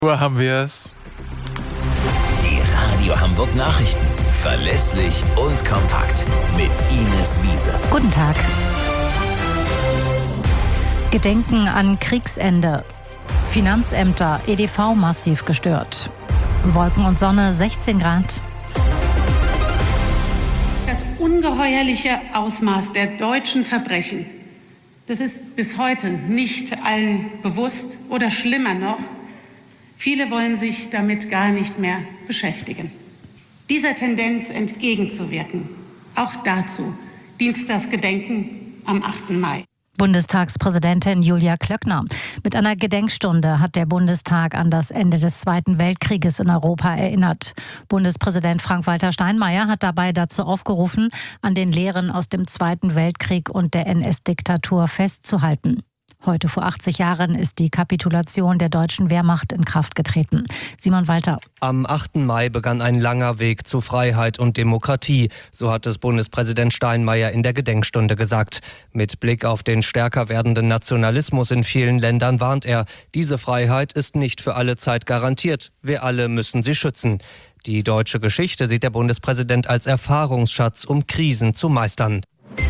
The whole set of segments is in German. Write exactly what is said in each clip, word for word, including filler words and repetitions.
Uhr haben wir es. Die Radio Hamburg Nachrichten. Verlässlich und kompakt. Mit Ines Wiese. Guten Tag. Gedenken an Kriegsende. Finanzämter, E D V massiv gestört. Wolken und Sonne, sechzehn Grad. Das ungeheuerliche Ausmaß der deutschen Verbrechen, das ist bis heute nicht allen bewusst oder schlimmer noch, viele wollen sich damit gar nicht mehr beschäftigen. Dieser Tendenz entgegenzuwirken, auch dazu dient das Gedenken am achten Mai. Bundestagspräsidentin Julia Klöckner. Mit einer Gedenkstunde hat der Bundestag an das Ende des Zweiten Weltkrieges in Europa erinnert. Bundespräsident Frank-Walter Steinmeier hat dabei dazu aufgerufen, an den Lehren aus dem Zweiten Weltkrieg und der N S-Diktatur festzuhalten. Heute vor achtzig Jahren ist die Kapitulation der deutschen Wehrmacht in Kraft getreten. Simon Walter. Am achten Mai begann ein langer Weg zu Freiheit und Demokratie, so hat es Bundespräsident Steinmeier in der Gedenkstunde gesagt. Mit Blick auf den stärker werdenden Nationalismus in vielen Ländern warnt er, diese Freiheit ist nicht für alle Zeit garantiert. Wir alle müssen sie schützen. Die deutsche Geschichte sieht der Bundespräsident als Erfahrungsschatz, um Krisen zu meistern.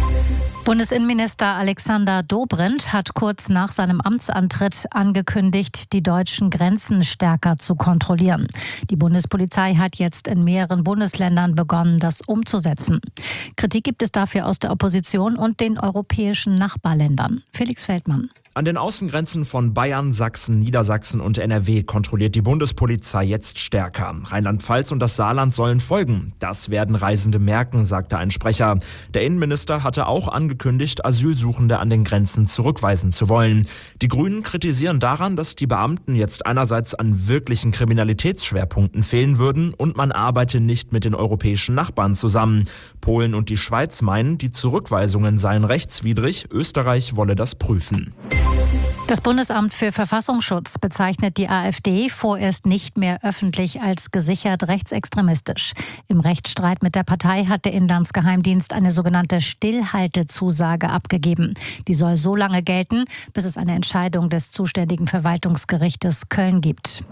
Bundesinnenminister Alexander Dobrindt hat kurz nach seinem Amtsantritt angekündigt, die deutschen Grenzen stärker zu kontrollieren. Die Bundespolizei hat jetzt in mehreren Bundesländern begonnen, das umzusetzen. Kritik gibt es dafür aus der Opposition und den europäischen Nachbarländern. Felix Feldmann. An den Außengrenzen von Bayern, Sachsen, Niedersachsen und N R W kontrolliert die Bundespolizei jetzt stärker. Rheinland-Pfalz und das Saarland sollen folgen. Das werden Reisende merken, sagte ein Sprecher. Der Innenminister hatte auch angekündigt, Asylsuchende an den Grenzen zurückweisen zu wollen. Die Grünen kritisieren daran, dass die Beamten jetzt einerseits an wirklichen Kriminalitätsschwerpunkten fehlen würden und man arbeite nicht mit den europäischen Nachbarn zusammen. Polen und die Schweiz meinen, die Zurückweisungen seien rechtswidrig. Österreich wolle das prüfen. Das Bundesamt für Verfassungsschutz bezeichnet die AfD vorerst nicht mehr öffentlich als gesichert rechtsextremistisch. Im Rechtsstreit mit der Partei hat der Inlandsgeheimdienst eine sogenannte Stillhaltezusage abgegeben. Die soll so lange gelten, bis es eine Entscheidung des zuständigen Verwaltungsgerichtes Köln gibt.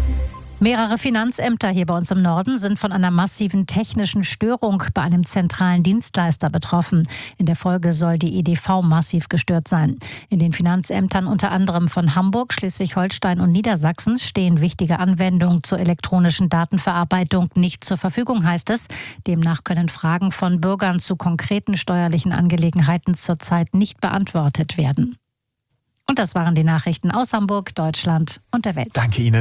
Mehrere Finanzämter hier bei uns im Norden sind von einer massiven technischen Störung bei einem zentralen Dienstleister betroffen. In der Folge soll die E D V massiv gestört sein. In den Finanzämtern unter anderem von Hamburg, Schleswig-Holstein und Niedersachsen stehen wichtige Anwendungen zur elektronischen Datenverarbeitung nicht zur Verfügung, heißt es. Demnach können Fragen von Bürgern zu konkreten steuerlichen Angelegenheiten zurzeit nicht beantwortet werden. Und das waren die Nachrichten aus Hamburg, Deutschland und der Welt. Danke Ihnen.